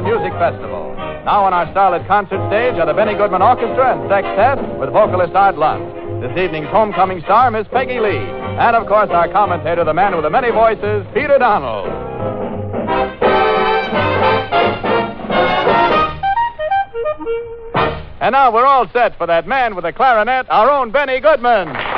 Southern Music Festival. Now on our starlit concert stage are the Benny Goodman Orchestra and Sextet with vocalist Art Lund. This evening's homecoming star, Miss Peggy Lee. And, of course, our commentator, the man with the many voices, Peter Donald. And now we're all set for that man with the clarinet, our own Benny Goodman.